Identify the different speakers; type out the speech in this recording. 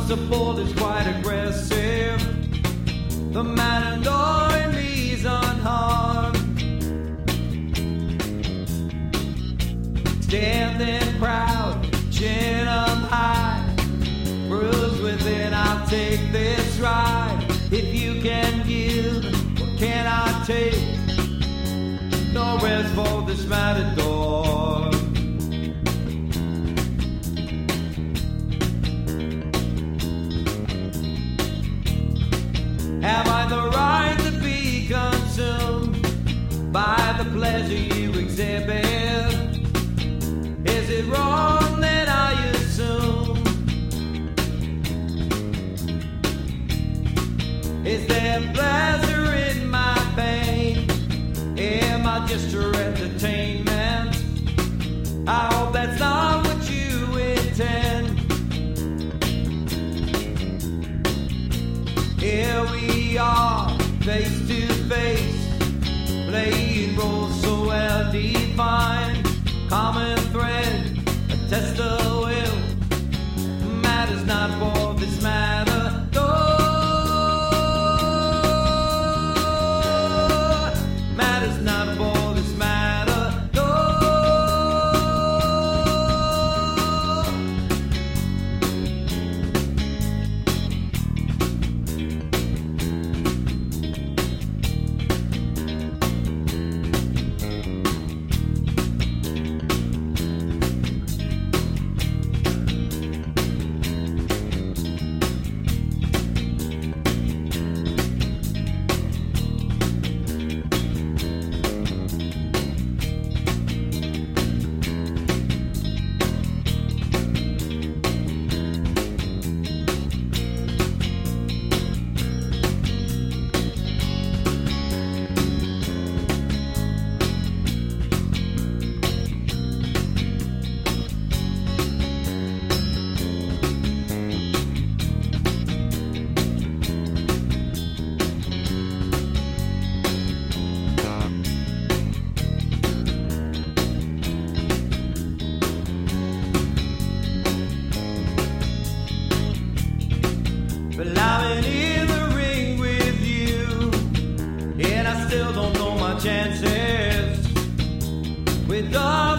Speaker 1: support is quite aggressive. The matador in me's unharmed. Standing proud, chin up high, bruised within, I'll take this ride. If you can give, what can I take? No rest for this matador. Have I the right to be consumed by the pleasure you exhibit? Is it wrong that I assume? Is there pleasure in my pain? Am I just your entertainment? I hope that's not what you intend. Here we are, face to face, playing roles so well defined. Common thread, a test of will, matters not for this matter. Matters not for this matter. But I've been in the ring with you, and I still don't know my chances. With all